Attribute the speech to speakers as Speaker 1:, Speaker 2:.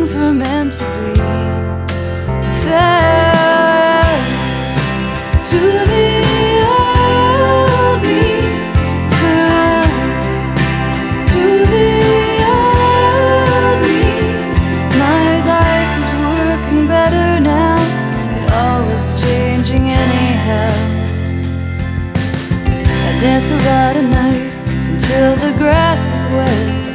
Speaker 1: things were meant to be. Farewell to the old me. Farewell to the old me. My life is working better now. It all was changing anyhow. I danced a lot of nights until the grass was wet.